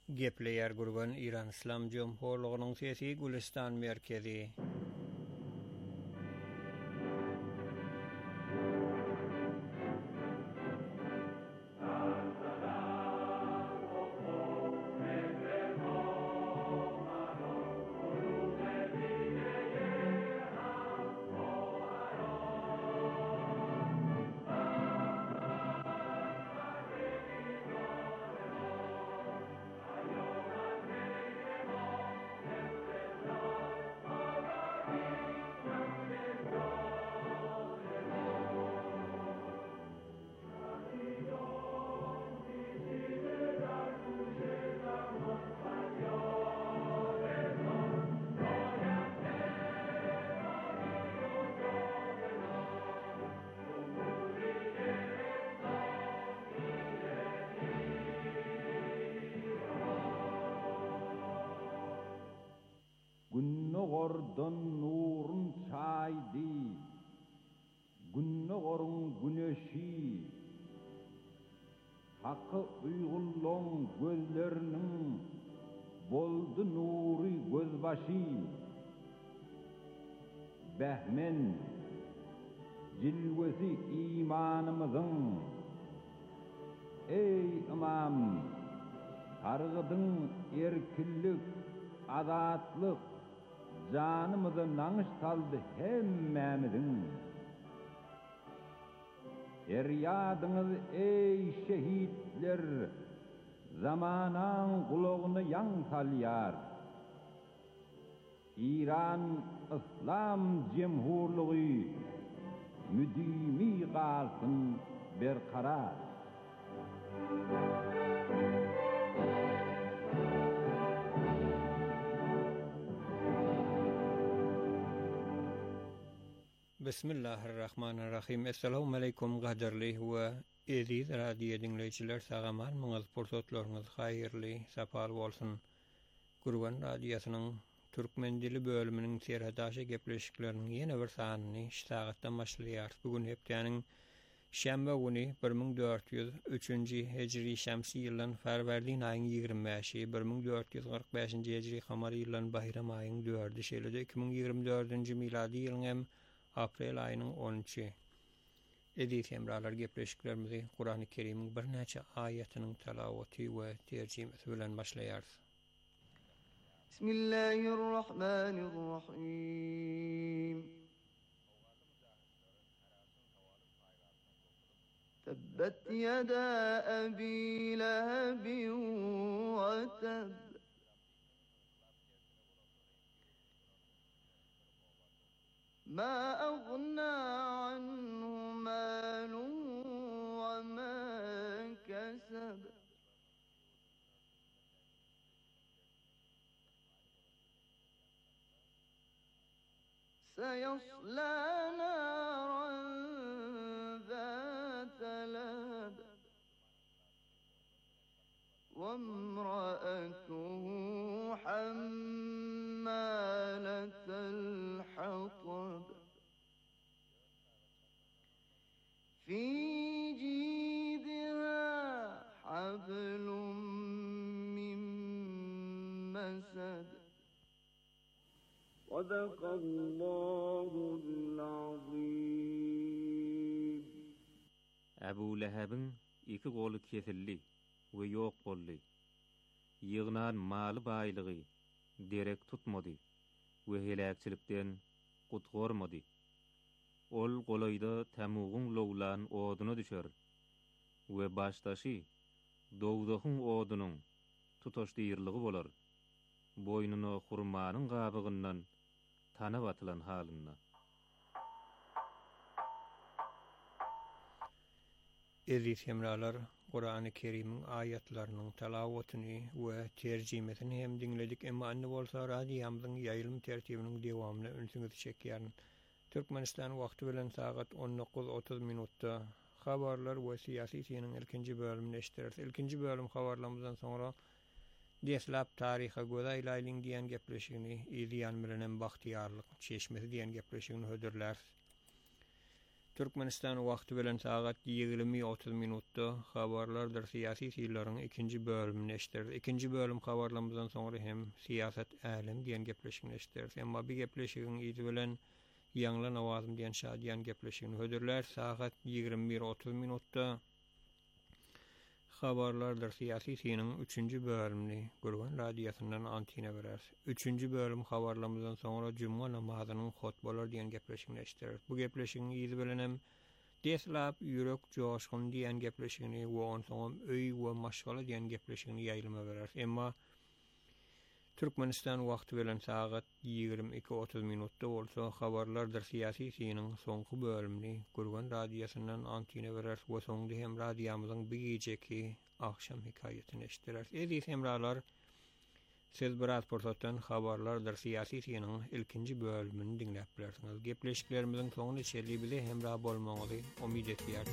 Gepleyer gurgan İran İslam Cumhurluğu'nun sesi Gülistan merkezi. Günnogordan nurun çaydı, günnogorun güneşi, hakkı uygulluğun gözlerinin boldu nuri gözbaşı, behmen cilvesi imanımızın, ey imam, targıdın erkillik, azatlık, canımızı nanış saldı hemmemizin. Feryadınız ey şehitler, zamanan kulağını yan salyar. İran İslam Cumhurluğu müdimi kalsın berkarar. Bismillahirrahmanirrahim. Assalamu alaikum gaderli we aziz radio dinleyiciler, sagaman muňuz pursatlaryňyz haýyrly, sapal bolsun. Gurban radiosynyň türkmen dili bölüminiň serhadaşy gepleşikleriniň ýene bir sanyny ştagatdan başlaýar. Bugun hepdeniň şembe güni 1403-nji hejri şemsi ýylyň Ferwerdiň aýynyň 25-i, 1445-nji hejri kamary ýylyň bayram aýynyň 4-i, şeýle-de 2024-nji miladi ýylyň hem aprel aýynyň 10-çy. Edip hemralar gepleşiklerimizi Kur'an-ı Kerim'in bir näçe aýatynyň talawaty we terjimesi bilen başlaýar. Bismillahirrahmanirrahim. Tebbet yeda Abi Lahab ve tab. ما أغنى عنه ماله وما كسب سيصلى نارا ذات لهب وامرأته حمالة الحطب في جيدها حبل من مسد صدق الله العظيم. Abu Lahab'ın iki golu kesilli ve yok bolly. Ýygnan maly baýlygy derek tutmady we helakçilikden gutgormady. Ol golaýda tamugyň lowlan oduny düşer we başdaşy dowdahyň odunyň tutaşdyrlygy bolar. Boynuny hurmanyň gabygyndan tanap atylan halynda. Aziz hemralar, Kur'an-ı Kerim'in ayatlarynyň talawatyny we terjimesini hem dinledik, emma anny bolsa radiýamyzyň ýaýlym tertibiniň dewamyny ünsüňizi çekýär. Türkmenistan wagty bilen sagat 19:30 minutda habarlar we syýasy synyň ilkinji bölümini eşitdirýär. İlkinji bölüm habarlarymyzdan soňra Deslap taryha göz aýlaýlyň diýen gepleşigini, ýan bilen hem bagtyýarlyk çeşmesi diýen gepleşigini hödürler. Türkmenistan wagty bilen saat 20:30 minutda habarlardyr siyasi şeýlerin ikinji bölümini eşitdir. İkinji bölüm habarlarymyzdan soňra hem siýasat älim diýen gepleşigini eşitdir. Emma bir gepleşigiň ýygy bilen ýanglan awazym diýen şadiýan gepleşigini hödürler. Saat 21:30 minutda habarlardyr siyasi şeýiniň 3-nji bölümini Gurgan radiýasyndan antina berer. 3-nji bölüm habarlarymyzdan soňra juma namazynyň hutbalar diýen gepleşigini eşitdir. Bu gepleşigiň ýygy bilen hem deslap ýürek joşgun diýen gepleşigini we on soňam öý we maşgala diýen gepleşigini ýaýlyma berer. Emma Türkmenistan wagty bilen saat 22:30 minutda bolsa habarlardyr siyasi şeýiniň soňky bölümini Gurgan radiýasyndan antina berer we soňda hem radiýamyzyň bir geceki akşam hikaýetini eşitdiler. Edis hemralar siz biraz portatdan habarlardyr siyasi şeýiniň ilkinji bölümini dinläp bilersiňiz. Gepleşiklerimiziň soňuna çelli bile hemra bolmagyny umyt etýär.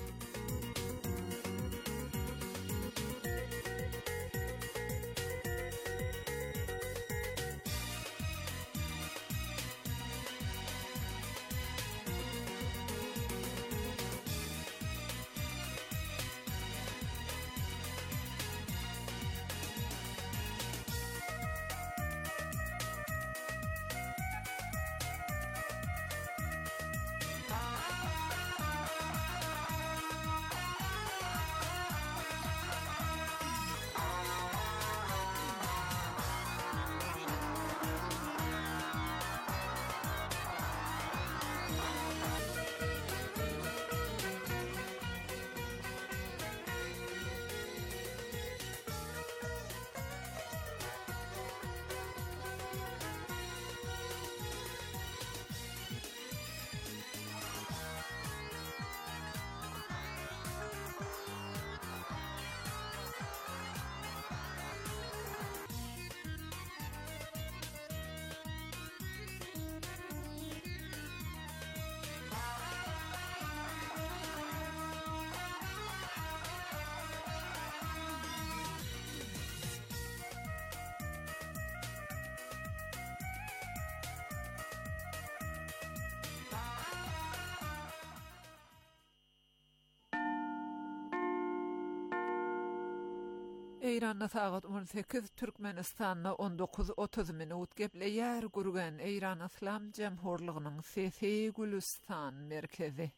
Eýranda saat 18, Türkmenistanda 19:30 minut gepleýär Gurgan Eýran Islam Jamhurlygynyň Sesi Gülistan merkezi.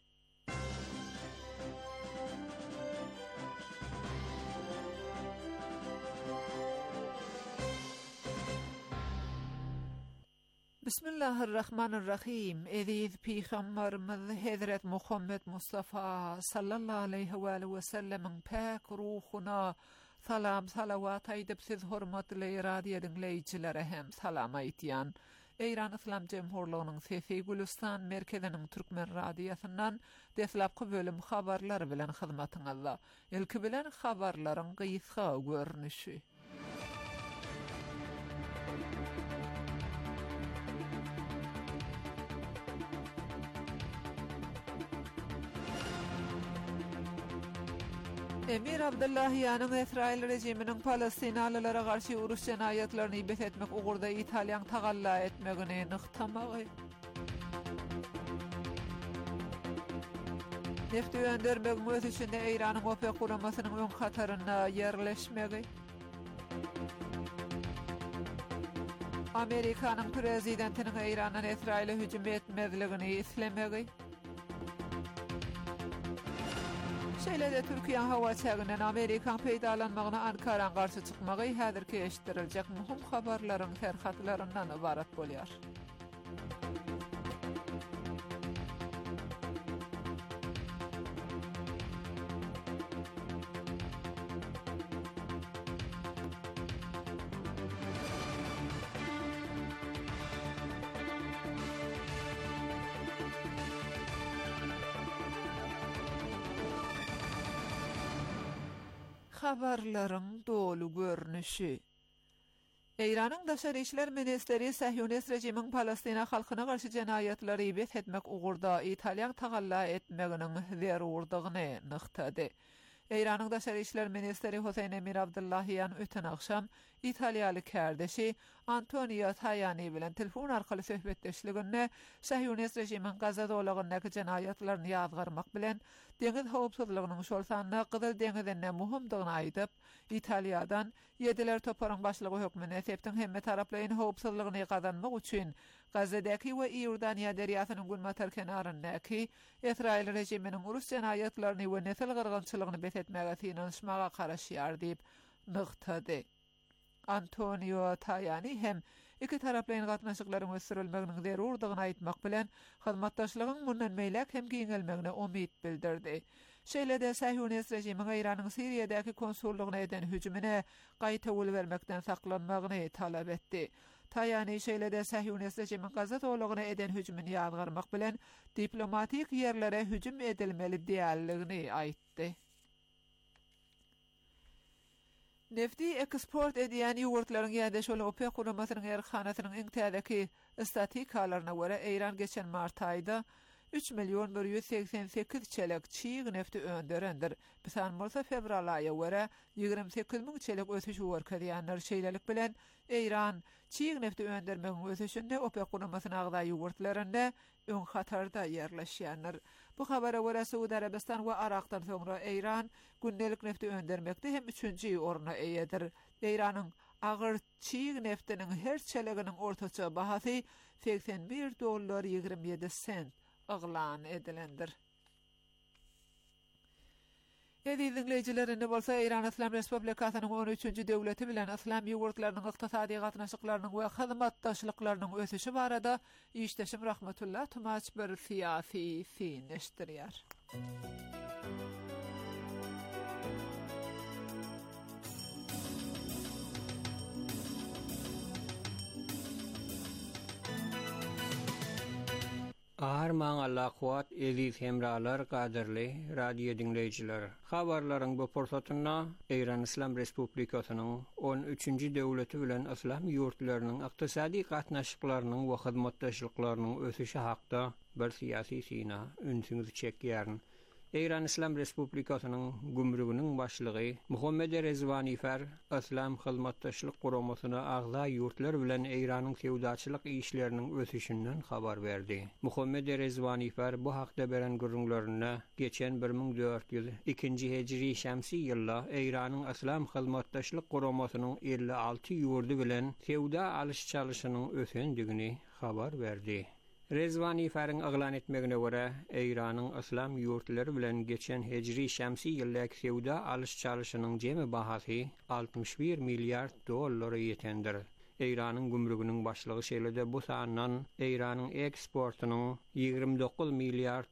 Bismillahirrahmanirrahim. Ediz Peygamberimiz Hazret Muhammed Mustafa sallallahu aleyhi ve sellemin pak ruhuna salam salavat aýdyp siz hormatly radio dinleýijilere hem salam aýtýan. Eýran Islam Jamhurlygynyň Sesi Gülistan merkeziniň türkmen radiýasyndan deslapky bölüm habarlary bilen hyzmatyňyzda. Ilki bilen habarlaryň gysga görnüşi. Emir Abdullahiýanyň Israil rejiminiň Palestinalylara garşy uruş jenaýatlaryny ibet etmek ugurda Italiýan tagalla etmegini nyktamagy. Neft öňdermek möz üçin Eýranyň OPEC guramasynyň öň hataryna ýerleşmegi. Amerikanyň prezidentiniň Eýranyň Israile hüjüm etmezligini islemegi. Şeýle-de Türkiýe hawa çäginden Amerikan peýdalanmagyna Ankaran garşy çykmagy häzirki eşitdiriljek muhim habarlaryň terhatlaryndan ibarat bolýar. Habarlaryň dolu görnüşi. Eýranyň Daşary işler ministeri Sahyonist rejimiň Palestina halkyna garşy jenaýatlary ibet etmek ugurda Italiýan tagalla etmeginiň zerurdygyny nyktady. Eýranyň Daşary işler ministeri Hosein Emir Abdullahiýan öten akşam İtalyalı kärdeşi Antonio Tajani bilen telefon arkaly söhbetleşliginde Sahyonist rejimin Gaza dolagynyň jenayatlaryny ýazgarmak bilen deňiz howpsuzlygynyň şol sanyna Gyzyl deňizinde muhimdygyny aýdyp, Italiýadan ýediler toparyň başlygy hökmüne septiň hemme taraplaryň howpsuzlygyny gazanmak üçin Gazadaky we Iordaniýa derýasynyň günmatar kenaryndaky Israil rejiminiň urus jenayatlaryny we nesil gyrgynçylygyny betetmäge synanyşmaga garaşýar diýip nykdady. Antonio Tajani hem iki taraplaryň gatnaşyklaryň ösürilmeginiň zerurdygyny aýtmak bilen hyzmatdaşlygyň mundan meýlek hem giňelmegine umyt bildirdi. Şeýlede Sahyonist rejimiň Iranyň Siriýadaky konsullugyna eden hüjümine gaýta öl bermekden saklanmagyny talap etdi. Tajani şeýlede Sahyonist rejimiň Gaza dolagyna eden hüjümini ýazgarmak bilen diplomatik ýerlere hüjüm edilmeli diýerligini aýtdy. Nefti eksport ediyen ýurtlaryň ýa-da şol OPEC guramasynyň erhanasynyň iň täzeki statistikalarına göre Iran geçen mart aýda 3.188.000 çelek çiğ nefti önderendir. Bisan bolsa fevral aýa göre 28.000 çelek ösüş görkezýänler şeýlelik bilen Iran çiğ nefti öndermegiň ösüşinde OPEC guramasynyň agdaý ýurtlarynda öň hatarda ýerleşýänler. Bu habara göre Suudi Arabistan we Irakdan soňra Iran gündelik nefti öndermekde hem 3-nji orna eýedir. Iranyň agyr çiğ neftiniň her çeleginiň ortaça bahasy $81.27 yglan edilendir. Dinleyijilerinde bolsa Iran Islam Respublikasynyň 13-nji döwleti bilen islam ýurtlarynyň ykdysady gatnaşyklarynyň we hyzmatdaşlyklarynyň ösüşi barada işdeşim Rahmetullah Tumaç bir syýasy synleşdirýär. Arman Allah kuat eziz hemralar gadirli radio dinleyijiler. Habarlaryň bu pursatyna Iran Islam Respublikasynyň 13-nji döwleti bilen islam ýurtlarynyň ykdysady gatnaşyklarynyň we hyzmatdaşlyklarynyň ösüşi hakda bir syýasy syna ünsüňizi çekýärn. Iran Islam Respublikasynyň gümrüginiň başlygy Muhammed Rezvanifer Islam hyzmatdaşlyk guramasyna agza ýurtlar bilen Iranyň sewdaçylyk işleriniň ösüşinden habar berdi. Muhammed Rezvanifer bu hakda beren gürrüňlerine geçen 1402-nji hejri şämsi ýylda Iranyň Islam hyzmatdaşlyk guramasynyň 56 ýurdu bilen sewda alyş çalyşynyň ösendigini habar berdi. Rezvanifer'in aglan etmegine göre Iranyň islam ýurtlary bilen geçen hejri şämsi ýyldaky sewda alyş çalyşynyň jemi bahasy $61 milliard ýetendir. Iranyň gümrüginiň başlygy şeýlede bu sandan Iranyň eksportynyň $29 milliard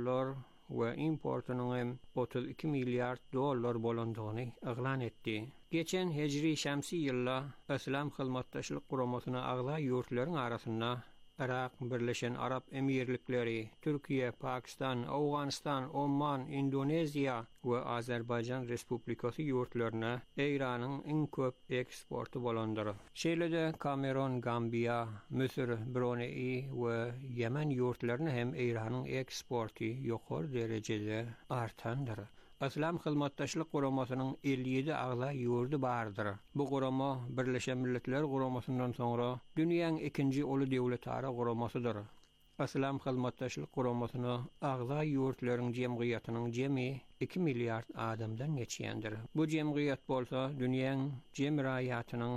we importynyň hem $32 milliard bolandygyny aglan etdi. Geçen hejri şämsi ýylda islam hyzmatdaşlyk guramasyna agza ýurtlaryň arasynda Irak, Birleşen Arap Emirlikleri, Türkiye, Pakistan, Awganistan, Oman, Indoneziya we Azerbaycan Respublikasy ýurtlaryna Iranyň iň köp eksporty bolandyr. Şeýlede Kamerun, Gambiya, Misir, Brunei we Yemen ýurtlaryna hem Iranyň eksporty ýokary derejede artandyr. Islam hyzmatdaşlyk guramasynyň 57 agza ýurdu bardyr. Bu gurama Birleşen Milletler guramasyndan soňra dünýäň ikinji uly döwletara guramasydyr. Islam hyzmatdaşlyk guramasyny agza ýurtlaryň jemgyýatynyň jemi 2 milliard adamdan geçýändir. Bu jemgyýat bolsa dünýäň jemgyýatynyň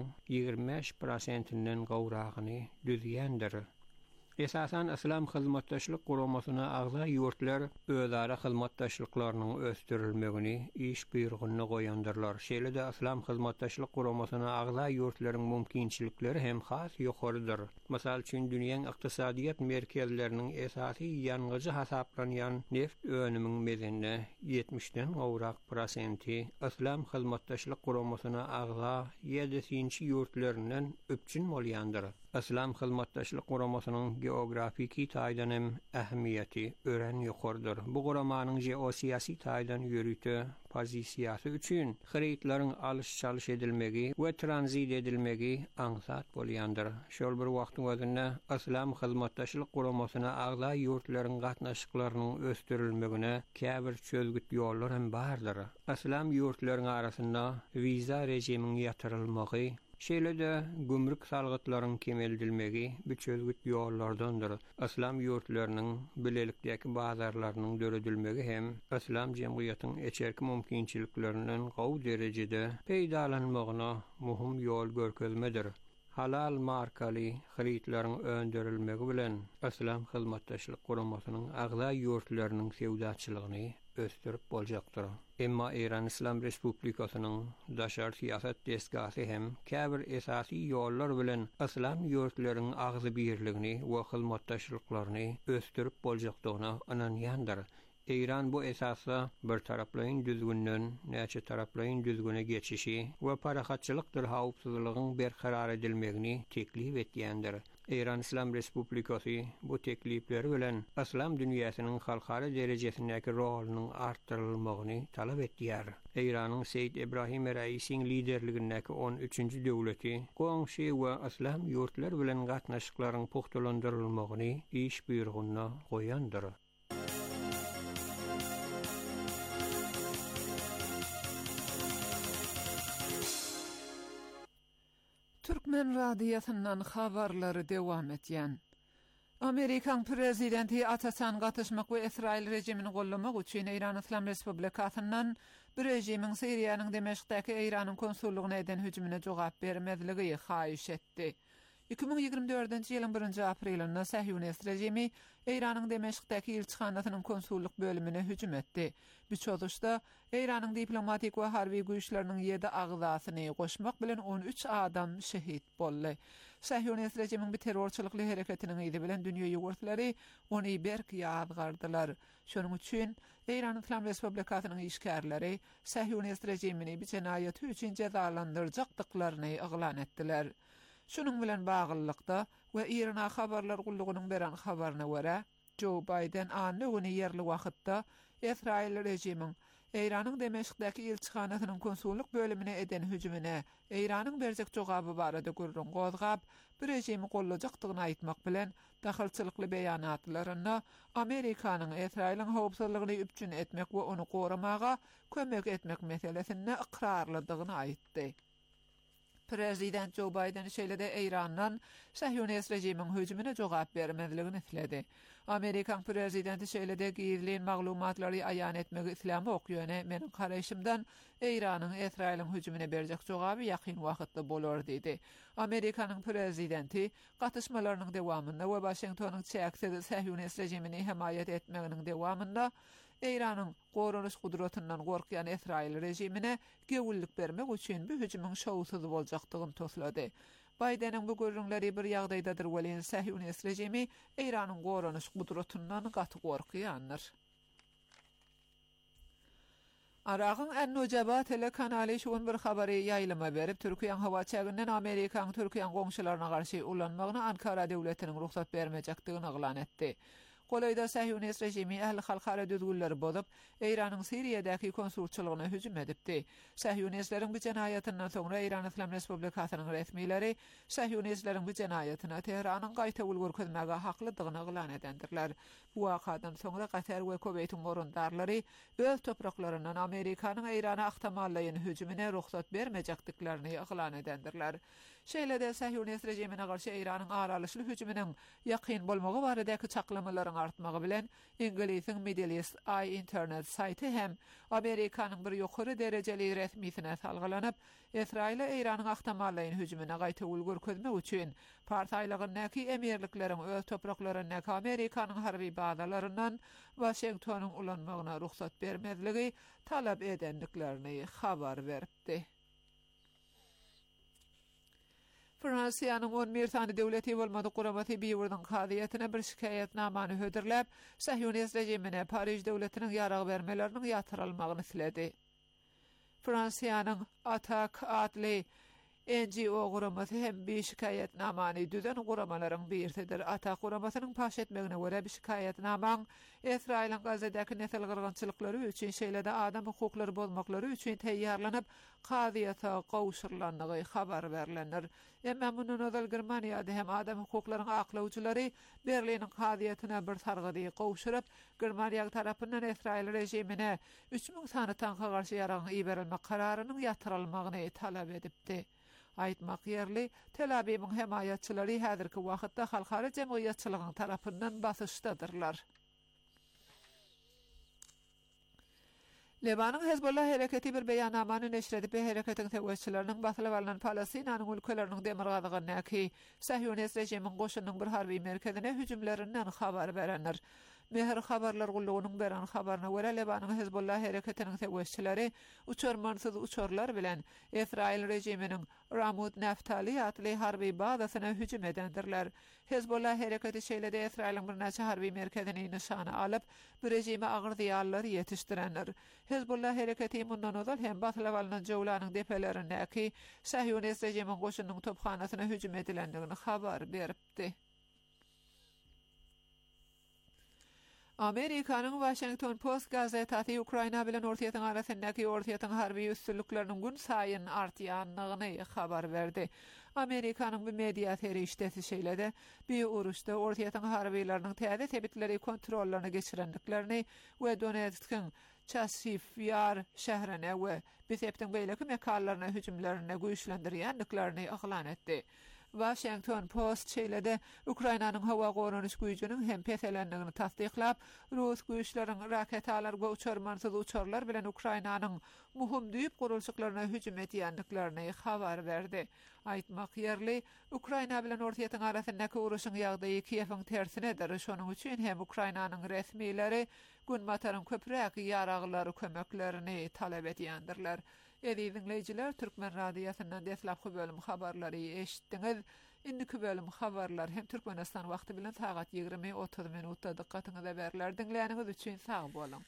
25%-inden gowragyny düzýändir. Esasan Islam hyzmatdaşlyk guramasyna agza ýurtlar özara hyzmatdaşlyklarynyň östürilmegini iş buyrugyny goýandyrlar. Şeýlede Islam hyzmatdaşlyk guramasyna agza ýurtlaryň mümkinçilikleri hem has ýokarydyr. Masal üçin dünýäň ykdysadyýat merkezleriniň esasy ýangyjy hasaplanýan neft önüminiň mezende 70-den gowrak prosenti Islam hyzmatdaşlyk guramasyna agza 7-nji ýurtlarynyň öpçün bolýandyr. Islam hyzmatdaşlyk guramasynyň geografiki taýdan hem ähmiýeti ören ýokarydyr. Bu guramanyň geosiýasy taýdan ýörüte pozisiýasy üçin xeritlaryň alyş çalyş edilmegi we tranzit edilmegi aňsat bolýandyr. Şol bir wagtyň özünde Islam hyzmatdaşlyk guramasyna agza ýurtlaryň gatnaşyklarynyň östürilmegine käbir çözgüt ýollar hem bardyr. Islam ýurtlaryň arasynda wiza rejiminiň ýatyrylmagy Şeýle-de gümrük salgytlaryň kemeldilmegi biçözgüt ýollardandyr. İslam ýurtlarynyň bilelikdäki bazarlarynyň döredilmegi hem İslam jemgyýatynyň eçerki mümkinçiliklerinden gowy derejede peýdalanmagyna muhim ýol görkezmedir. Halal markaly hyritlaryň öndürilmegi bilen İslam hyzmatdaşlyk guramasynyň agza ýurtlarynyň sewdaçylygyny östürip boljakdyr. Emma Iran İslam Respublikasynyň daşar siýasat desgasy hem käbir esasy ýollar bilen İslam ýurtlarynyň agzy birligini we hyzmatdaşlyklaryny östürip boljakdygyna inanýandyr. Iran bu esasda bir taraplyň düzgünden näçe taraplyň düzgüne geçişi we parahatçylykdyr hawpsuzlygyň berqarar edilmegini teklip etýändir. Iran İslam Respublikasy bu teklipleri bilen İslam dünýäsiniň halkara derejesindäki rolunyň artdyrylmagyny talap etýär. Iranyň Seyyid Ibrahim Raisiň liderligindäki 13-nji döwleti goňşy we İslam ýurtlar bilen gatnaşyklaryň puhtalandyrylmagyny iş buyrugyna goýandyr. Türkmen radiyasından habarları devam etyen. Amerikan prezidenti Atasan gatışmak we İsrail rejimini gollamak üçin İran İslam Respublikasynyň bir rejimin Siriýanyň Demeşkdäki İranyň konsullugyna eden hüjümine jogap bermezligi haýyş etdi. 2024-nji ýylyň 1-nji aprelinde Sahyonist rejimi İranyň Demeşkdäki elçixanasynyň konsulluk bölümine hüjüm etdi. Bu çözüşde İranyň diplomatik we harby güýçleriniň 7 agzasyny goşmak bilen 13 adam şehit boldy. Sahyonist rejimiň bir terrorçylykly hereketiniň ýyly bilen dünýä ýurtlary ony berk ýadgardylar. Şonuň üçin İran İslam Respublikasynyň işgärleri Sahyonist rejimini bir jenaýaty üçin cezalandyrjakdyklaryny eglan etdiler. Şunun bilen bagylykda we İran habarlar gullugynyň beren habaryna görä, Joe Biden anlygyny ýerli wagtda İsrail rejimiň İranyň Demeşkdäki elçixanasynyň konsulluk bölümine eden hüjümine İranyň berjek jogaby barada gurrun gozgap, bir rejimi gollajakdygyny aýtmak bilen dahylçylykly beýanatlaryna Amerikanyň İsrailiň howpsuzlygyny üpjün etmek we onu goramaga kömek etmek meselesinde ikrarlydygyny aýtdy. Prezident Joe Biden şeýle-de İrandan Sahyonist rejimiň hüjümine jogap bermezligini isledi. Amerikan prezidenti şeýle-de gizlin maglumatlary aýan etmegi islam okýany meniň garaşymdan İranyň İsrailiň hüjümine berjek jogaby ýakyn wagtda bolar dedi. Amerikanyň prezidenti gatnaşmalarynyň dewamynda we Washingtonyň çäksiz Sahyonist rejimini hemaýat etmeginiň dewamynda İranyň gorunuş gudratyndan gorkýan İsrail rejimine gewillik bermek üçin bu hüjümüň şowsuz boljakdygyny toslady. Bidenin bu görünleri bir ýagdaýdadyr welen Sahyonist rejimi İranyň gorunuş gudratyndan gaty gorkýandyr. Arağın En-Nujaba telekanaly şuň bir habary ýaýlama berip Türkiýanyň hawa çäginden Amerikanyň Türkiýanyň goňşylaryna garşy ulanmagyna Ankara döwletiniň ruhsat bermejekdigini eglan etdi. Golayda Sahyonist rejimi ähli halkara düzgünleri bolup, İranyň Siriýadäki konsulçylygyna hüjüm edipdi. Sahyonistlerin bu jenaýatynyň soňra İran İslam Respublikasynyň resmileri Sahyonistlerin bu jenaýatyna Teheranyň gaýta ulgurkezmäge haklydygyny eglan edendirler. Bu wakadan soňra Katar we Kuweytiň gorundarlary öz topraklarynyň Amerikanyň İrana ahtamallygyny hüjümine ruhsat bermejekdiklerini eglan edendirler. Şeýle-de Sahyonist rejimine garşy İranyň aralyşly hüjüminiň ýakyn bolmagy baradaky çaklamalaryň artmagy bilen Inglisiň Middle East Eye internet saýty hem Amerikanyň bir ýokary derejeli resmisine salgylanyp, İsrail'e İranyň ahtamallygyny hüjümine gaýta ulgurkezmek üçin partaýlygynyňky emirlikleriň öz topraklarynyň Amerikanyň harby bazalaryndan Washingtonyň ulanmagyna ruhsat bermezligi talap edendiklerini habar berdi. Fransiýanyň 11 tane döwleti bolmady guramaty biýurdyň kadyýatyna bir şikaýetnamany höderläp, Sahyonist rejimine Paris döwletiniň ýarag bermeleriniň ýatyrylmagyny isledi. Fransiýanyň Atak adly NGO guramaty hem bir şikaýetnamany düzen guramalaryň birsidir. Atak guramasynyň paş etmegine görä bir şikaýetnamaň İsrailiň Gazadäki nesil gyrgynçylyklary üçin şeýle-de adam hukuklary bozmaklary üçin teýýarlanyp kadyýata gowşurlandygy habar berilendir. Emma munun özel Germaniýada hem adam hukuklaryny aklawçylary Berliniň kadyýatyna bir sargydy gowşuryp, Germaniýa tarapyndan İsrail rejimine 3000 sany tanka garşy ýaragyň iberilmek kararynyň ýatyrylmagyny talap edipdi. Aytmak yerli, Tel Aviv'in himayatçıları häzirki wagtda halkara jemgyýetçiligiň tarapyndan basyşdadyrlar. Lebanon Hezbollah hereketi bir beýannamany neşr edip hereketiň täwekçileriniň basylyp alynan Palestinanyň ülkeleriniň demirgadygyny ki Sahyonist rejimiň goşunyň bir harby merkezine hüjümlerinden habar berenler. Mehr habarlar gullugynyň beren habaryna görä Lebanon Hezbollah hereketiniň täwekçileri uçurmansyz uçurlar bilen Israil rejiminiň Ramut Naftali atly harby bazasyna hüjüm edendirler. Hezbollah hereketi şeýlede Israil'in bir näçe harby merkezini nişana alyp bir rejime agyr diýarlar ýetişdirenler. Hezbollah hereketi mundan ozal hem basylyp alynan jowlanyň depelerine ki Sahyonist rejimiň goşunyň topxanasyna hüjüm edilendigini habar beripdi. Amerikanyň Washington Post gazetasy Ukraina bilen Ortaýatyň arasyndaky Ortaýatyň harby üstünlikleriniň gün saýyn artýanlygyny habar berdi. Amerikanyň bir media terişdesi şeýlede bir uruşda Ortaýatyň harbylarynyň täze tebitleri kontrollerini geçirendiklerini we Donetsk'in Chasiv-Yar şäherine we Bitseptiň beýleki mekallaryna hüjümlerini güýçlendirýändiklerini aglan etdi. Washington Post şeýlede Ukrainanyň hawa goranyş güýjüniň hem peselendigini tasdiklap, Rus güýçleriň raketalar we uçurmansyz uçurlar bilen Ukrainanyň muhim düýüp gurulşyklaryna hüjüm etýändiklerini habar berdi. Aýtmak yerli, Ukraina bilen Ortaýatyň arasyndaky uruşyň ýagdaýy Kiýewiň tersinedir. Şonuň üçin hem Ukrainanyň resmiýetleri gün mataryň köpräk ýaraglary kömeklerini talap edýändirler. Dinleyijiler, Türkmen radiosynyň deslapky bölüm habarlary eşitdiňiz. Indiki bölüm habarlar hem Türkmenistan wagty bilen saat 20:30 minutda diqqatyňyza berler. Dinleýäniňiz üçin sag bolun.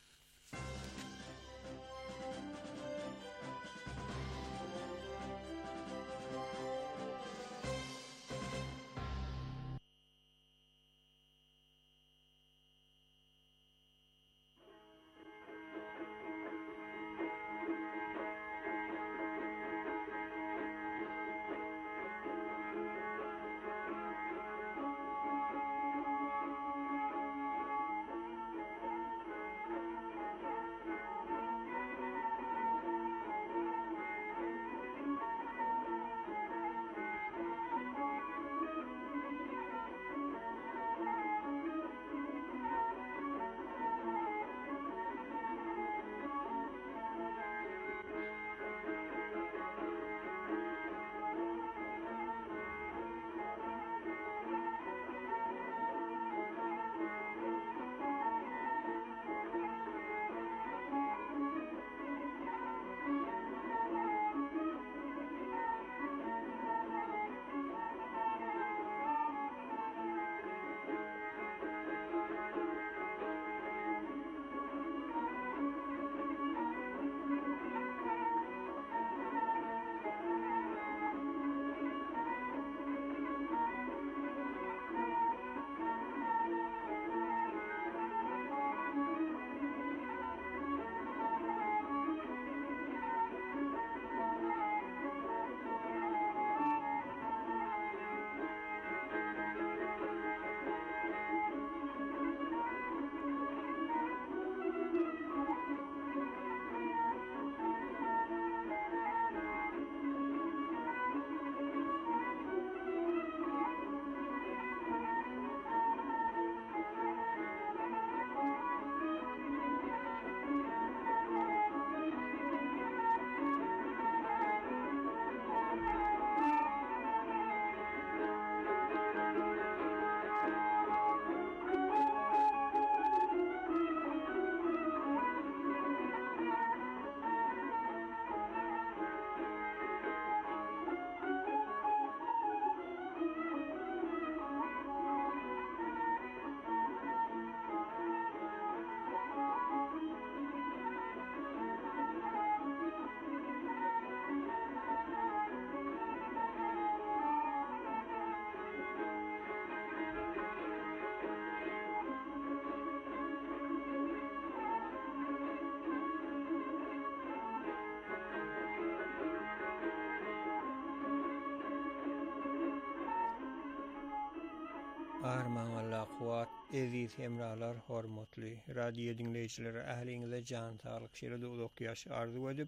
Arman Allah kuat, eziz hemralar, hormatly radio dinleyijileri, ähliňize jan saglyk şeýle dowluk ýaş arzu edip,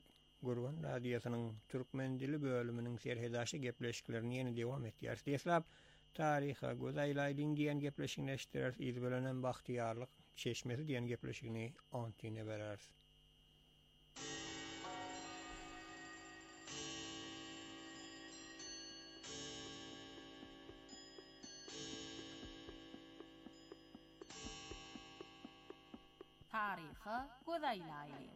Gurban radiosynyň türkmen dili bölüminiň serhedaşy gepleşiklerini ýene dowam etýär. Deslap taryha gozaýlaýlyň diýen gepleşigini eşitdiler. Iz bilenen bagtyarlyk çeşmesi diýen gepleşigini antine berer. Taryhy gozaýlaýly.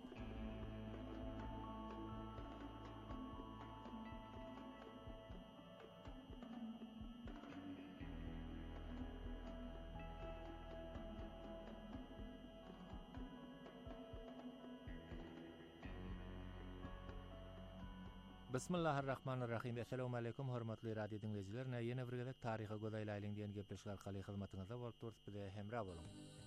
Bismillahirrahmanirrahim. Assalamu alaykum hormatly radio dinleyijiler. Ýene bir gezek taryhy gozaýlaýlyň diýen gepleşikler arkaly hyzmatyňyzda bolup durýar. Bize hemra bolun.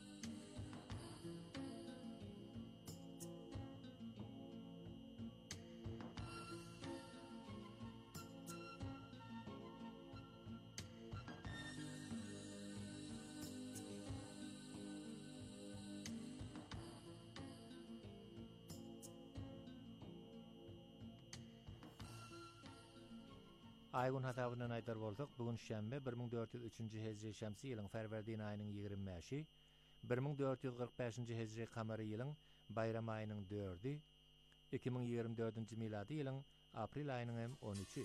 Aýgun hasabynyň aýdar bolsak, bugun şämbe 1403-nji hejri şämsi ýylyň Ferwerdiň aýynyň 25-i, 1445-nji hejri kamary ýylyň bayram aýynyň 4-i, 2024-nji miladi ýylyň aprel aýynyň 13-i.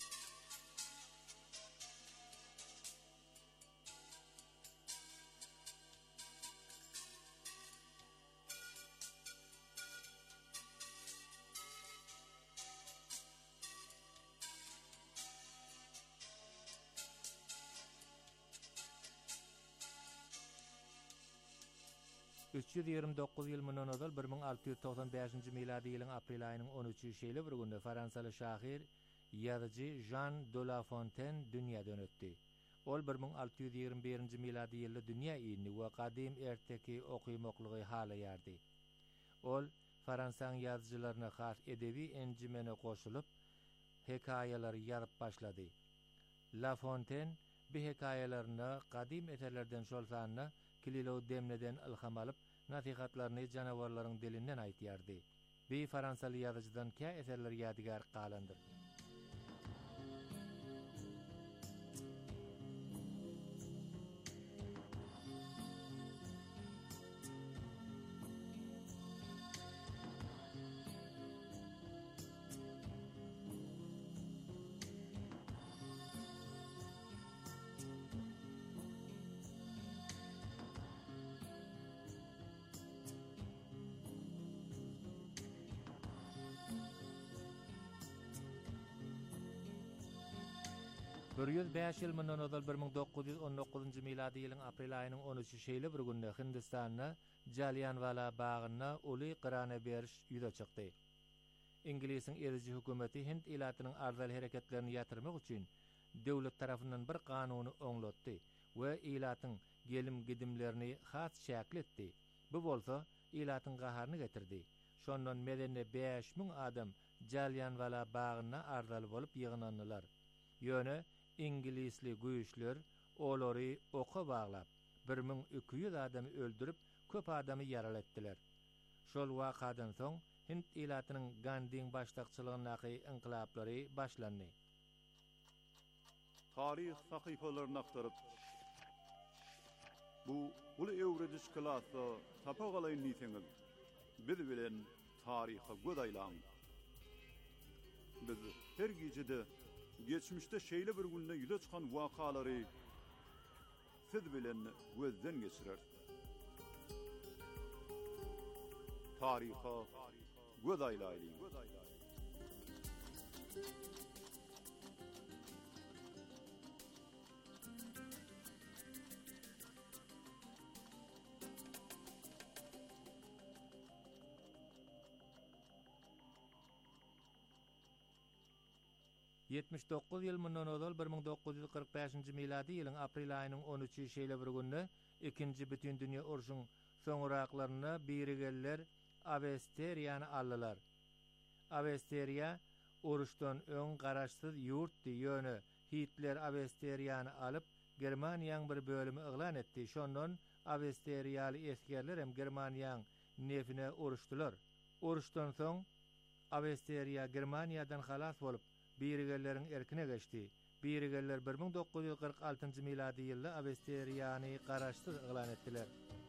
ýyl mundan ozal 1695-nji miladi ýylyň aprel aýynyň 13-nji şeýle bir günde Fransaly şahyr ýazyjy Jean de La Fontaine dünýäden ötdi. Ol 1621-nji miladi ýylda dünýä ýyny we gadim erteki okymoklugy halaýardy. Ol Fransaň ýazyjylaryna has edebi encimene goşulyp hekaýalar ýazyp başlady. La Fontaine bu hekaýalaryny gadim eserlerden şolsanyna kililo demneden ilham alyp nasihatlaryny janawarlaryň dilinden aýtýardy. Bir Fransaly ýazyjydan kä eserler ýadygar galandy. Bürüz 5 ýyl mundan ozal 1919-njy miladi ýylyň aprel aýynyň 13-nji şeýle bir günde Hindistanyna Jallianwala bagyna uly gyrana beriş ýüze çykdy. İngiliziň ezici hökümeti Hind ilatynyň arzal hereketlerini ýatyrmak üçin döwlet tarapyndan bir kanuny oňlatdy we ilatyň gelim gidimlerini has şäkil etdi. Bu bolsa ilatyň gaharyny getirdi. Şondan medenne 5000 adam Jallianwala bagyna arzal bolup ýygnandylar. Ýöne İngilizli güýçler olary oka baglap 1200 adamy öldürip köp adamy yaralatdylar. Şol wakadan soň Hind ilatynyň Gandiň başlykçylygynaky inqilablary başlandy. Taryh sahypalaryny aktaryp bu uly öwrediş klasy tapagalyň niseňiz biz bilen taryha godaýlan. Biz her gecede geçmişde şeýle bir günde ýüze çykan wakalary siz bilen gözden geçirer. Taryha godaýlaýly. 79 ýyl mundan ozal 1945-nji miladi ýylyň aprel aýynyň 13-nji şeýle bir günde ikinji bütün dünýä uruşynyň soňraklaryna birigeller Avesteriýany aldylar. Avesteriýa uruşdan öň garaşsyz ýurtdy ýöne Hitler Avesteriýany alyp Germaniýanyň bir bölümi yglan etdi. Şondan Avesteriýaly eskerler hem Germaniýanyň nefine uruşdylar. Uruşdan soň Avesteriya Germaniyadan halas bolup birigellerin erkine geçti. Birigeller 1946 miladi ýylda Avesteriyany garaşsyz ýylan etdiler.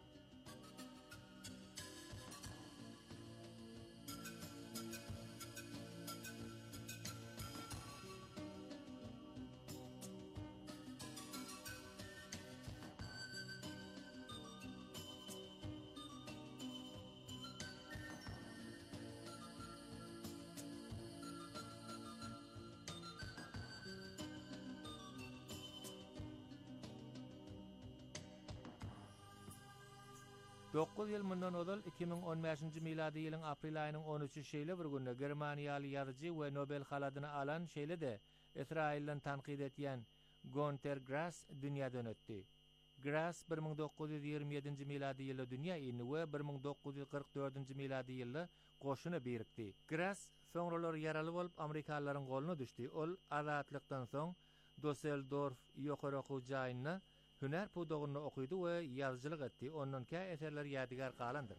Dokuz ýyl mundan ozal 2015 miladi ýylyň aprel aýynyň 13-nji şeýle bir günde Germaniýaly ýazyjy we Nobel haladyny alan şeýle de Israilden tanqid etýän Günter Grass dünýäden ötdi. Grass 1927 miladi ýylda dünýä ýyny we 1944 miladi ýylda goşuny birikdi. Grass soňralar ýaraly bolup Amerikalılaryň goluny düşdi. Ol azatlykdan soň Düsseldorf ýokary okuw jaýyna hüner pudogyny okuýdy we ýazgylyk etdi. Ondan kä eserler ýadygar galandyr.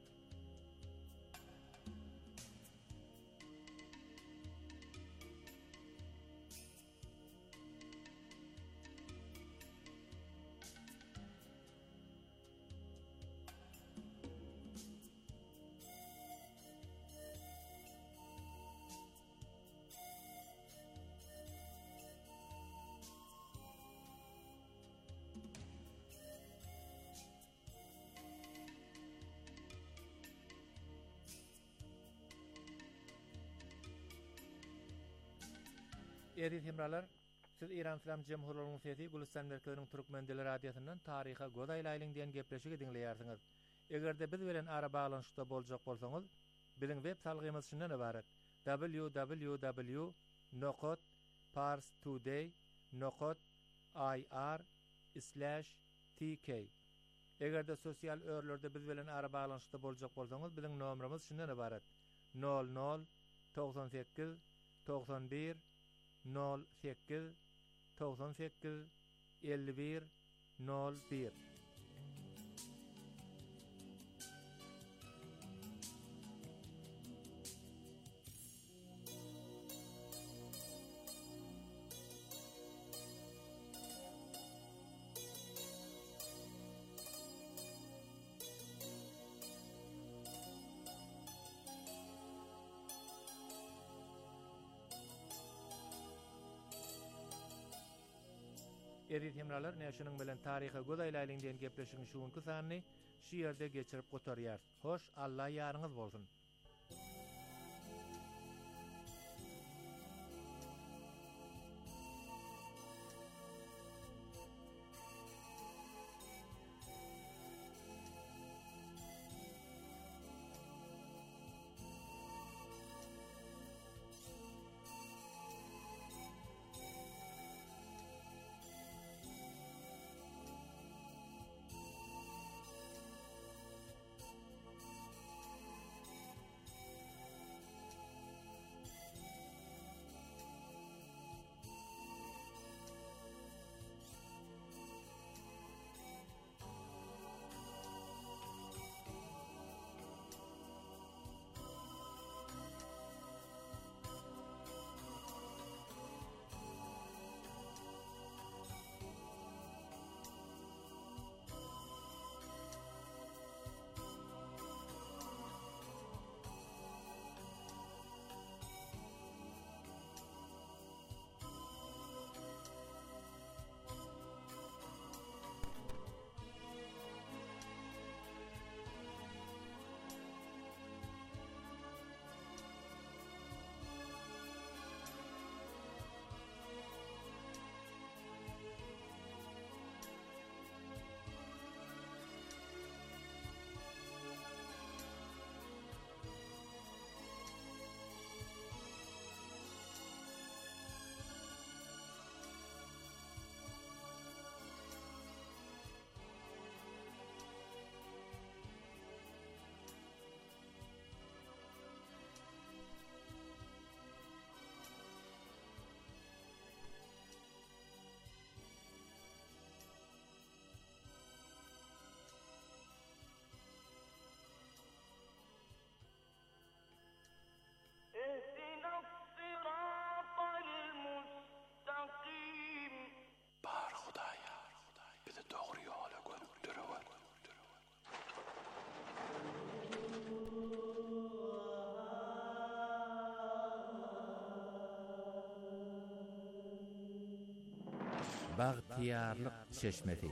Eri hemralar, siz İran İslam Cemhuriyeti'nin sesi Gülistan Merkezi'nin Türkmen Dili Radyosu'ndan tariha godaýlaýlyň diýen gepleşigi dinleýärsiňiz. Egerde biz bilen ara bağlanşykda boljak bolsaňyz, biziň web salgymyz şundan ibaret: www.parstoday.ir/tk. Egerde sosial örlerde biz bilen ara bağlanşykda boljak bolsaňyz, biziň nomerimiz şundan ibaret: 00 98 91 08 98 51 01. Edit hemralar näşiniň bilen taryha godaýlaýlyň diýen gepleşigiň şuňky sanyny şu ýerde geçirip gotarýar. Hoş, Allah ýaryňyz bolsun. bagtiyarlyk çeşmesi.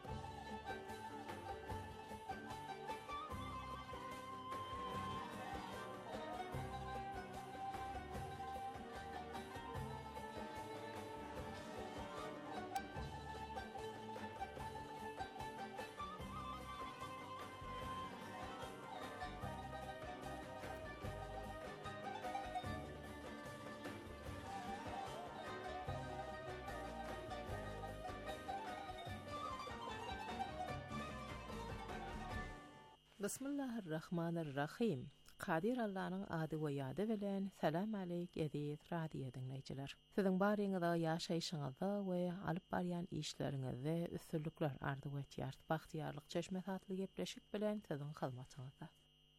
Bismillahirrahmanirrahim. Qadir Allah'ın adı ve yadı bilen salam aleyk edid radio dinleyiciler. Sizin barınızda yaşayışınızda ve alıp baryan işlerinizde üstünlükler ardı etýär. Bahtiyarlyk çeşmesi adlı gepleşik bilen sizin hyzmatynızda.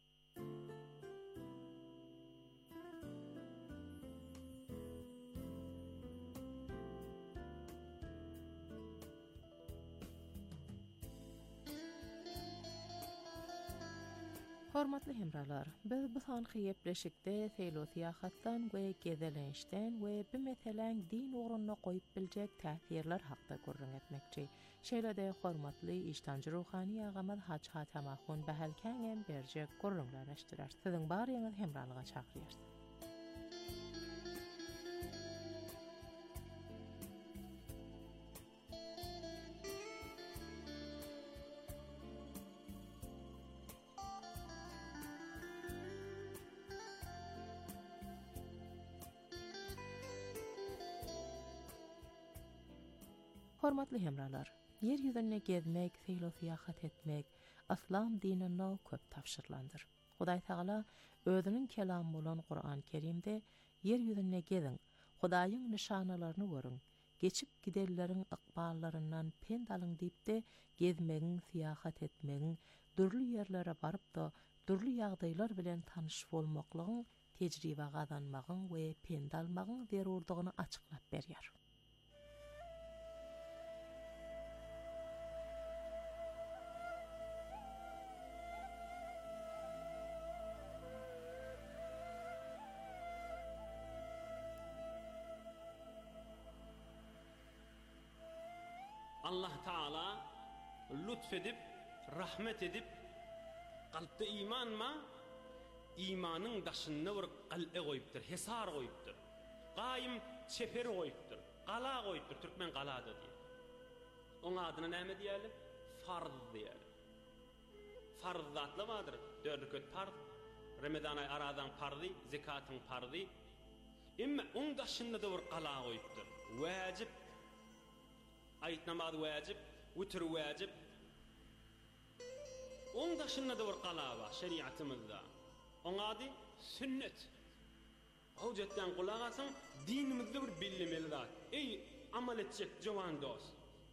Hormatly hemralar, biz bu sanky gepleşikde filosofiýatdan we gezelenişden we bir meselen din ugruna goýup biljek täsirler hakda gurrun etmekçi. Şeýle-de hormatly iştanjy ruhani agamal Haç Hatamahun bahalkan berjek gurrunlar eşdirer. Siziň baryňyz hemralyga çagyrýar. Hormatly hemralar, yer yüzüne gezmek, filosofiýat etmek, aslam dinine köp tapşyrlandyr. Hudaý Taala özüniň kelamı bolan Qur'an-ı Kerimde yer yüzüne gezin, Hudaýyň nişanalaryny görün, geçip giderleriň ykballaryndan pend alyň diýipde gezmegiň, fiýahat etmegiň, dürli yerlere baryp da dürli ýagdaýlar bilen tanyşyp bolmaklagyň, tejribe gazanmagyň we pend almagyň zerurdygyny açyklap berýär. Allah Taala lütfedip, rahmet edip, kalpte iman ma, imanın daşynda bir qal'e goýupdyr, hesar goýupdyr. Gaýym çeperi goýupdyr, qala goýupdyr, türkmen qalada diýer. Oňa adyna näme diýerler? Farz diýer. Farz zatly bardyr, 4 rekat farz, Ramazan aý aradan farzy, zekatyň farzy. Emma oň daşynda da bir qala goýupdyr. Wajib ayet namaz wajib, witr wajib. Oň daşynda da bir qala bar şeriatymyzda. Oň ady sünnet. Howjetden kulak asyň, dinimizde bir bellemeli zat. Ey amal etjek jowan dost.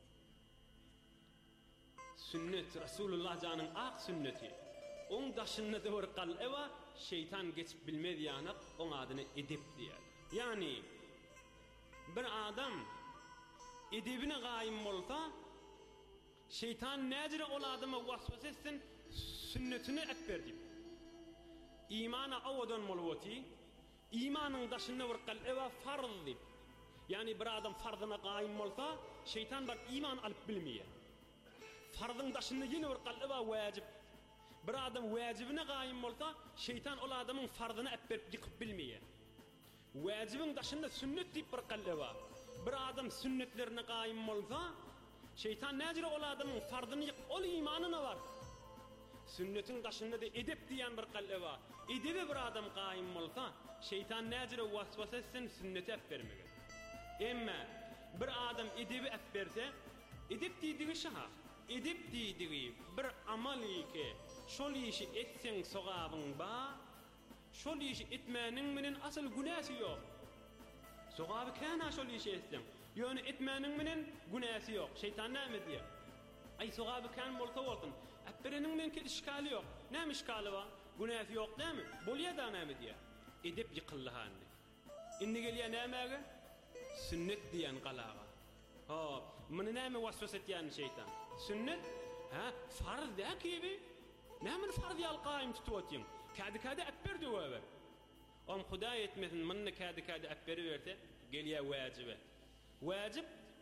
Sünnet Rasulullah janyň ak sünneti. Oň daşynda da bir qala bar, şeytan geçip bilmediýän oň adyny edep diýer. Yani bir adam edebine gaýym bolsa, şeytan näjire ol adama waswas etsin, sünnetini etberdi. İmana awadan molwati, imanyň daşynda bir qal'e we farz dip. Yani bir adam farzyna gaýym bolsa, şeytan bar iman alyp bilmeýär. Farzyň daşynda ýene bir qal'e we wajib. Bir adam wajibine gaýym bolsa, şeytan ol adamyň farzyny etberip ýykyp bilmeýär. Wajibiň daşynda sünnet dip bir qal'e bar. Bir adam sünnetlerine gaýym bolsa, şeytan näjire ol adamyň farzyny ol imanyna bar. Sünnetiň daşynda da edep diýen bir qal'e bar. Edebe bir adam gaýym bolsa, şeytan näjire waswas etsin, sünneti etbermegen. Emma bir adam edebi etberse, edep diýdigi şaha. Edep diýdigi bir amal iki, şol işi etseň sogabyň bar, şol işi etmäniň menen asl günäsi ýok. Sogaby kana şol işi etseň, ýöne etmäniň menen günäsi ýok. Şeytan näme diýer? Ay sogaby kan bolsa bolsun, etbereniň menen ki işgali ýok. Näme işgali bar? Günäsi ýok näme? Bolýa da näme diýer? Edep ýykylýany. Indi gelýär nämäge? Sünnet diýen galaga. Ha, meni näme waswas etýän şeytan? Sünnet? Ha, farz da kibi? Näme farz ýal gaýym tutýan? Kadi etberdi weber. Om Hudaý etmesin, meni kadi etberi berde, gelýär wajibe. Wajib? Ha,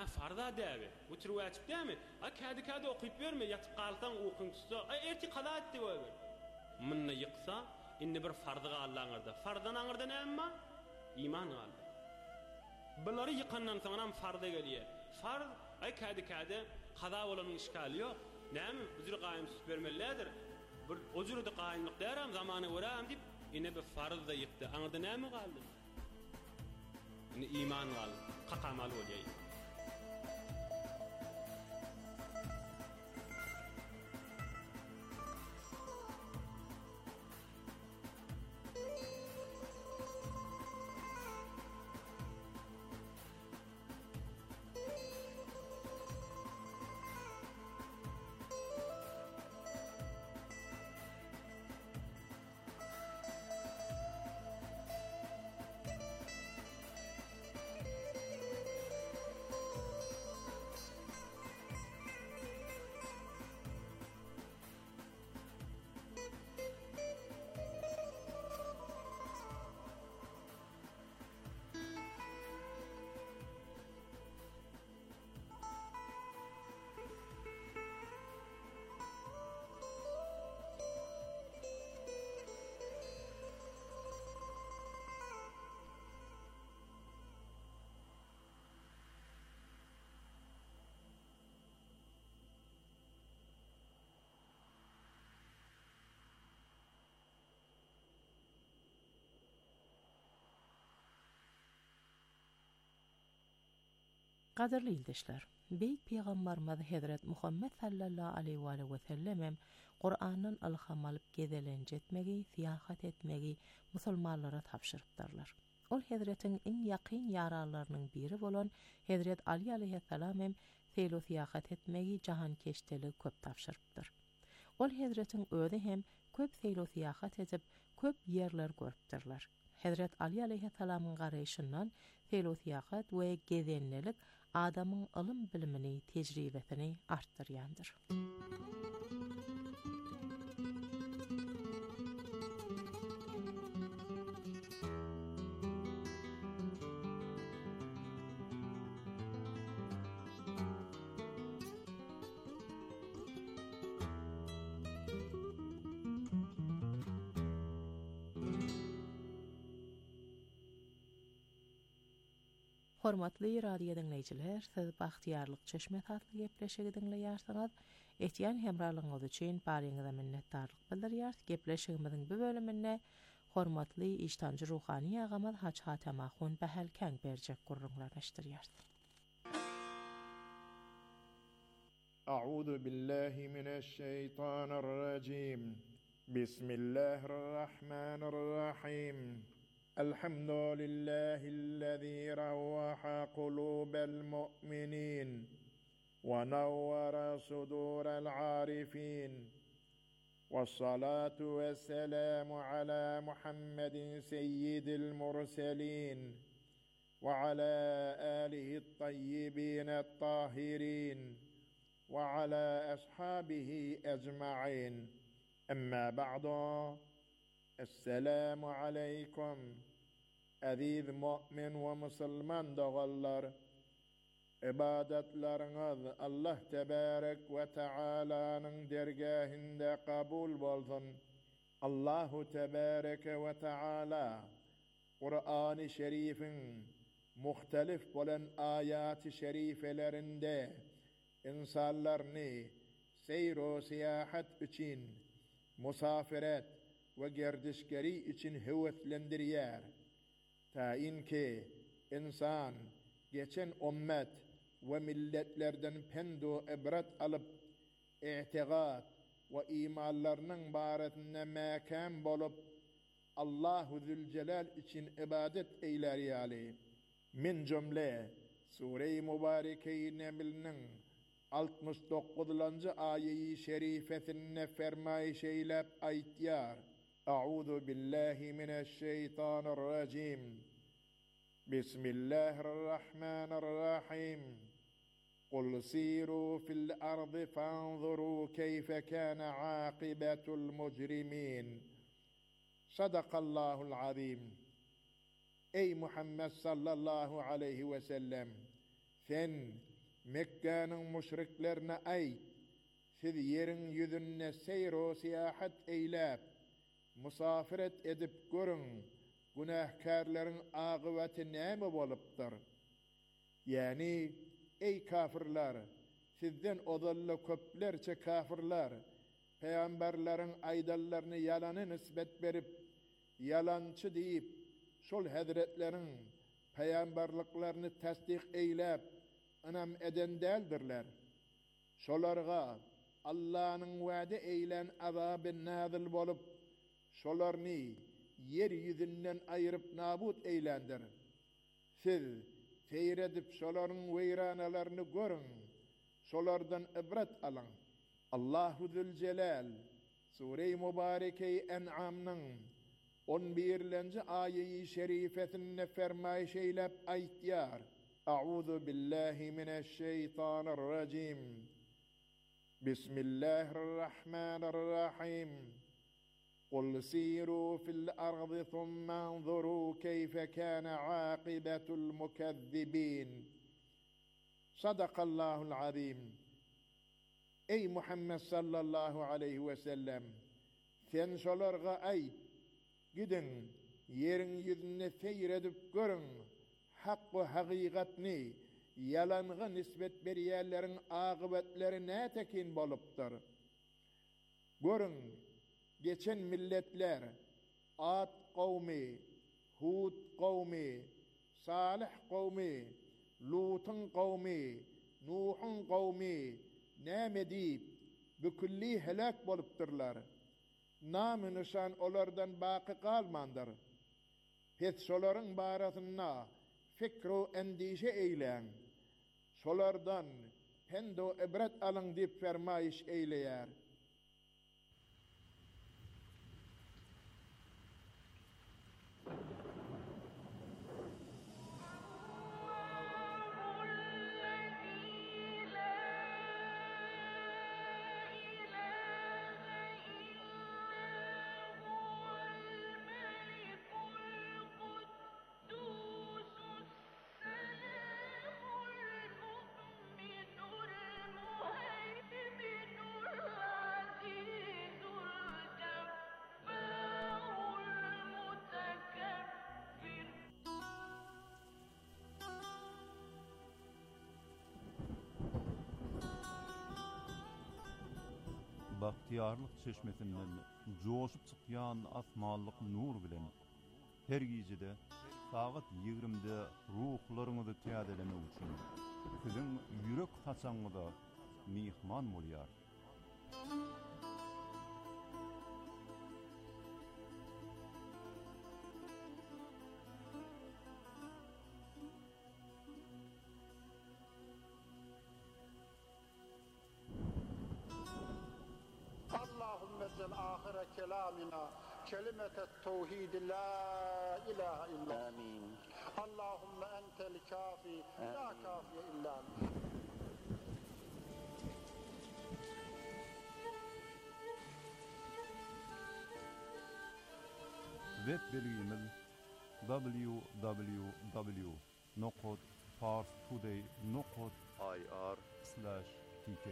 farda däbi uturwatip dämi kadi okuyup berme yatıp qaltan okuysa erti qala etdi öber munna yıqsa inni bir fardı qallanırda fardan anırda näme iman qaldı bunları yıqandan soňra farda gelýär fard kadi qada bolanın işgali ýok näme üzür gaýym süpermellädir bir ojurda gaýymlyk däram zamany öram dip ine bir farda yıqdy anırda näme qaldy ini iman qaldy qaqamal bolýar. Qadirli ildeşler, Beyik Peygamberimiz Hazret Muhammed sallallahu aleyhi ve sellem Qur'an'ın ilham alıp gezelenjetmegi, siyahat etmegi musulmanlara tapşyrıpdyrlar. Ol Hazretin en ýakyn ýaralarının biri bolan Hazret Ali aleyhissalam selo siyahat etmegi jahan keşteli köp tapşyrıpdyr. Ol Hazretin özi hem köp selo siyahat edip köp yerler görüpdirler. Hazret Ali aleyhissalamın garaýşyndan selo siyahat we gezennelik adamın ilm bilimini, tecrübesini arttıryandır. Hormatly radio dinleyijiler, siz bahtiýarlyk çeşme tatly gepleşigi dinleýärsiňiz. Etýän hemralygyňyz üçin baryňyza minnetdarlyk bildirýär. Gepleşigimiziň bu bölüminde hormatly iştanjy ruhany agamyz Haç Hatemahun Behelken berjek gurrunlaşdyrýar. A'udhu billahi mineşşeytanirracim. Bismillahirrahmanirrahim. الحمد لله الذي روح قلوب المؤمنين ونور صدور العارفين والصلاة والسلام على محمد سيد المرسلين وعلى آله الطيبين الطاهرين وعلى أصحابه أجمعين أما بعد Esselamu aleykum aziz mu'min ve musulman dağallar. İbadetleriniz Allah tebarek ve Teala'nın dergahinde kabul bolsun. Allahu tebarek ve Teala Kur'an-ı Şerif'in muhtelif bolan ayat-ı şerifelerinde insanlarını seyro siyahat için musafiret ve gerdişgeri için hüvetlendirýär. Tayin ki insan geçen ummet ve milletlerden pendo ibret alıp i'tiqad ve imanlarının baretine mekam bolup Allahu Zülcelal için ibadet eylerýäli. Min cümle Sure-i Mübareke-i Neml'nin 69. ayeyi şerifesine fermayş eylep aytýar. A'udhu billahi mineşşeytanirracim. Bismillahirrahmanirrahim. Qul siru fil ardı fanzuru keyfe kana aqibatul mujrimin. Sadakallahul azim. Ey Muhammed sallallahu aleyhi ve sellem, sen Mekke'nin müşriklerine ait, siz yerin yüzünne seyro siyahat eylep, musafiret edip görün, günahkarların akıbeti näme bolupdyr? Yani, ey kafirler, sizden odalla köplerçe kafirler, peygamberlerin aydallarını yalanı nispet berip, yalançı deyip, şol hazretlerin peygamberliklerini tasdik eylep, anam eden deldirler. Şolarga Allah'ın vaade eylen azabı nazil bolup, şolarni yer yüzünden ayırıp nabut eylendir. Siz seyredip şoların veyranalarını görün, şolardan ibret alın. Allahu Zülcelal Sure-i Mübareke-i En'am'nın 11. ayet-i şerifesinde fermayış eylep aytiyar. A'udhu billahi mineşşeytanirracim. Bismillahirrahmanirrahim. قل سيروا في الأرض ثم انظروا كيف كان عاقبة المكذبين. صدق الله العظيم. Ey Muhammed sallallahu aleyhi ve sellem, sen şolarga ayt, gidin yerin yüzüne seyredip görün, hakkı haqiqatni yalanğa nispet berýärlerin akıbetleri nätekin bolupdyr. Görün, geçen milletler, Ad kavmi, Hud kavmi, Salih kavmi, Lut'un kavmi, Nuh'un kavmi, näme diýip bükülli helak bolupdyrlar. Namı nişan olardan baqy kalmandyr. Pes şolaryň barasyna fikru endişe eýlen. Şolardan pendo ibret alyň diýip fermaýyş eýleýär. Bahtiyarlyk çeşmesinden joşup çykýan asmanlyk nur bilen her gecede saat 20'de ruhlaryňyzy täzelemek üçin siziň ýürek haçaňyda mihman bolýar. آخر كلامنا كلمة التوحيد لا إله إلا آمين. اللهم أنت الكافي لا كافي إلا أنت. Web bilgimiz www.parstoday.ir/tk.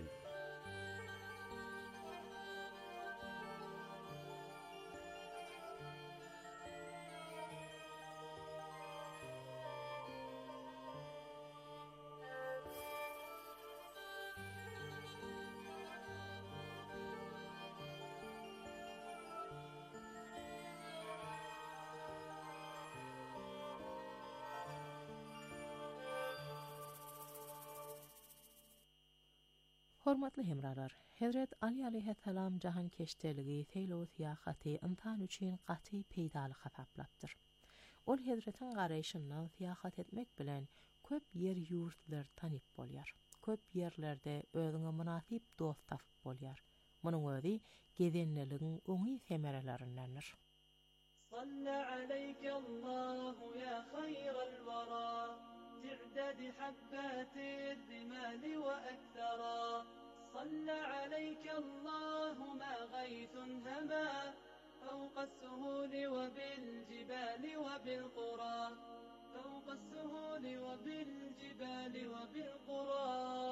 Hormatly hemralar, Hazret Ali aleyhisselam jahan keşdeligi teýlo siýahaty insan üçin gaty peýdalyk hasaplapdyr. Ol Hazretin garaýşyndan siýahat etmek bilen köp ýer ýurtlar tanyp bolýar. Köp ýerlerde özüňe munasip dost tapyp bolýar. Munyň özi gezenliligiň oňy semerelerindendir. Salla aleyke Allahu ya hayral wara تعداد حبات الرمال وأكثرا صلى عليك الله ما غيث هما فوق السهول وبالجبال وبالقرى فوق السهول وبالجبال وبالقرى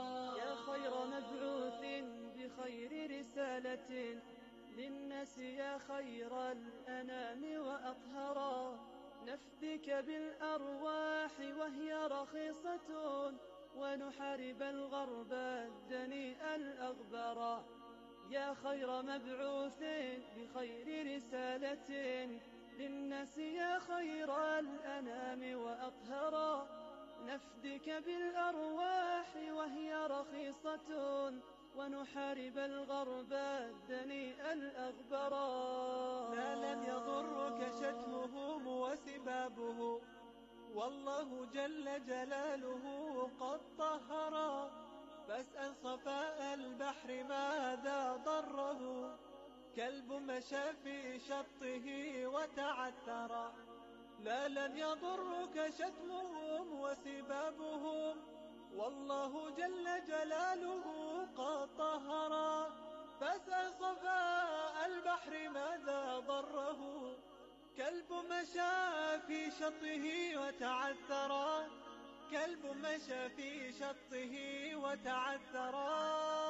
رسالة للناس يا خير الأنام وأطهرا نفدك بالأرواح وهي رخيصة ونحارب الغرب الدنيء الأغبرا يا خير مبعوث بخير رسالة للناس يا خير الأنام وأطهرا نفدك بالأرواح وهي رخيصة ونحارب الغرب الدنيء الأغبرا لا لن يضرك شتمهم وسبابه والله جل جلاله قد طهرا فاسأل صفاء البحر ماذا ضره كلب مشى في شطه وتعثرا لا لن يضرك شتمهم وسبابهم والله جل جلاله قد طهرا فاسأل صفاء البحر ماذا ضره كلب مشى في شطه وتعثرا كلب مشى في شطه وتعثرا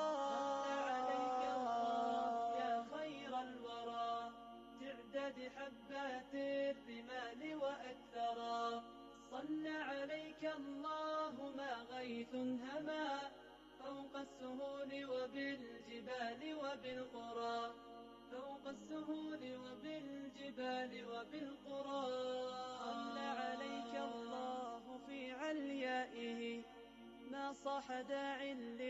عليك الله يا خير الورى تعداد حبات الرمال وأكثرا صلى عليك الله ما غيث هما فوق السهول وبالجبال وبالقرى فوق السهول وبالجبال وبالقرى صلى عليك الله في عليائه ما صاح داع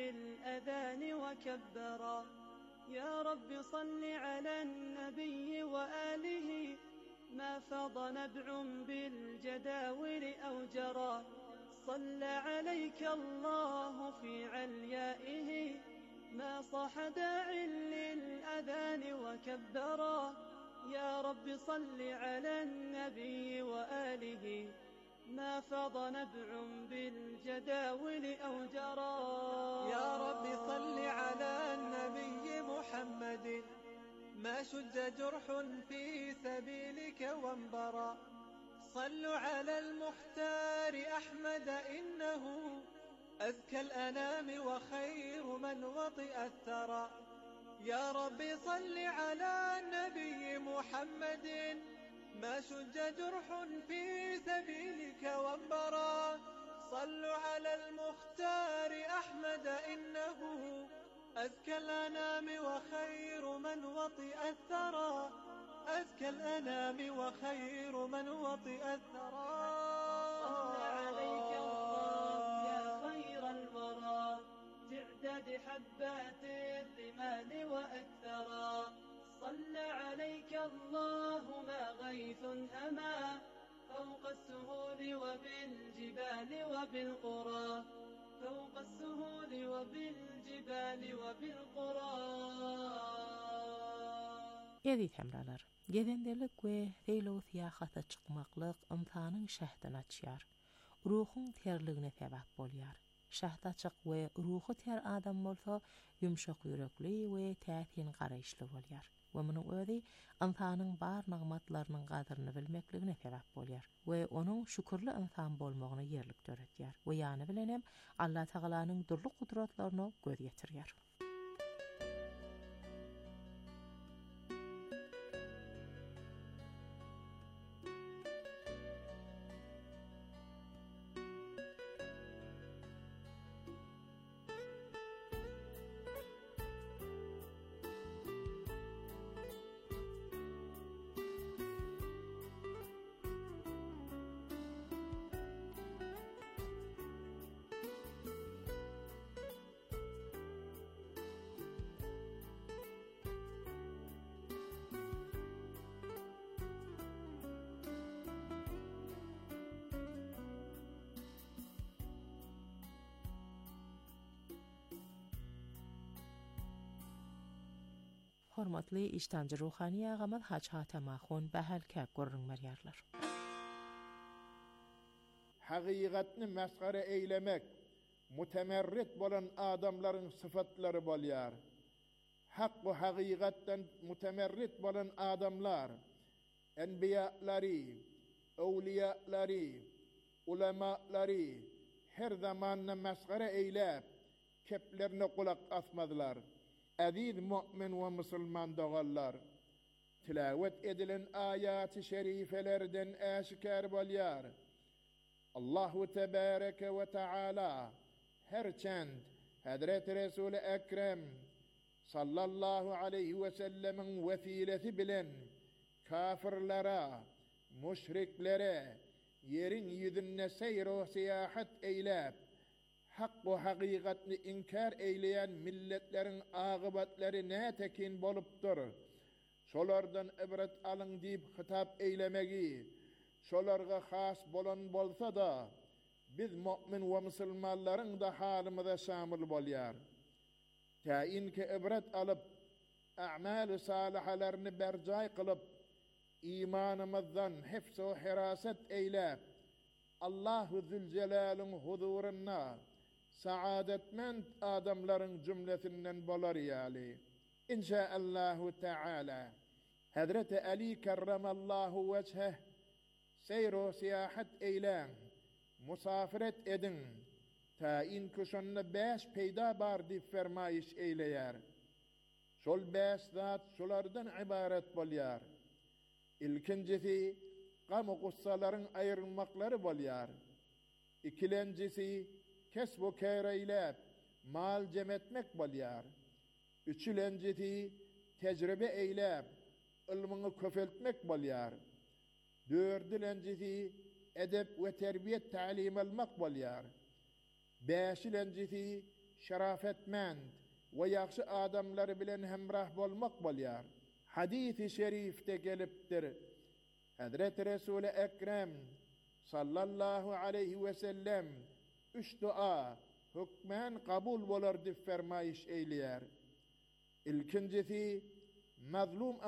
للأذان وكبرا يا رب صل على النبي وآله ما فاض نبع بالجداول أو جرى صلى عليك الله في عليائه ما صاح داع للأذان وكبرا يا رب صل على النبي وآله ما فاض نبع بالجداول أو جرى يا رب صل على النبي محمد ما شج جرح في سبيلك وانبرا صلوا على المختار أحمد إنه أزكى الأنام وخير من وطئ الثرى يا رب صل على النبي محمد ما شج جرح في سبيلك وانبرا صلوا على المختار أحمد إنه أزكى الأنام وخير من وطئ الثرى أزكى الأنام وخير من وطئ الثرى صلى عليك الله يا خير الورى تعداد حبات الرمال وأكثرا صلى عليك الله ما غيث هما فوق السهول وبالجبال وبالقرى فوق السهول وبالجبال وبالقرى Edit hemralar. Gedendelik we feylowsiyahata çıkmaklyk insanyň şähtine açýar. Ruhun terligine sebäp bolýar. Şähta açyk we ruhu ter adam bolsa, yumşak ýürekli we täsin garaýşly bolýar. We munyň özi insanyň bar nagmatlarynyň gadyryny bilmekligine sebäp bolýar we onuň şükürli insan bolmagyna ýerlik töretýär. We ýany bilenem Allah Taalanyň durly kudratlaryny göz ýetirýär. Hormatly iştancı ruhani ağamad haçha tamaxun bəhəlkə görünməriyarlar. Haqiqatni mesgara eylemek, mütemerrit bolan adamların sıfatları bolýar. Hak ve haqiqattan mütemerrit bolan adamlar, enbiyaları, awliyaları, ulemaları her zamanna mesgara eylep, keplerine kulak asmadılar. Aziz mümin ve musulman doğallar, tilavet edilen ayat-ı şerifelerden aşikar bolyar. Allahu Tebareke ve Teala herçend Hazreti Resul-i Ekrem sallallahu aleyhi ve sellemin vesilesi bilen kafirlara, müşriklere yerin yüzünne seyro siyahat eylep hak ve hakikatni inkar eyleyen milletlerin ağıbatları ne tekin bolupdur. Şolardan ibret alın deyip hitap eylemegi, şolarga has bolan bolsa da, biz mümin ve musulmanların da halimize şamil bolyar. Tayin ki ibret alıp, a'mal-ı salihalerini bercay kılıp, imanımızdan hifz ve hiraset eylep, Allahu Zülcelal'ın huzuruna saadetmend adamların cümlesinden bolar yali. İnşaallahu Teala Hazreti Ali kerremallahu vecheh seyro siyahat eylem, musafiret edin, tayin kuşunna 5 peyda bar dip fermayiş eyleyer. Şol 5 zat şolardan ibaret bolyar. İlkincisi, qamu qussaların ayrılmakları bolyar. İkilencisi, kesb-u kâreylep, mal cemetmek bolyar. Üçülencisi, tecrübe eylep, ilmini köfeltmek bolyar. Dördülencisi, edep ve terbiyet ta'lim almak bolyar. Beşilencisi, şerafetmend ve yaxşı adamları bilen hemrah bolmak bolyar. Hadis-i şerifte gelipdir. Hazreti Resul-i Ekrem sallallahu aleyhi ve sellem 3 dua hükmen kabul bolar dip fermayiş eyleyer. İlkincisi, mazlum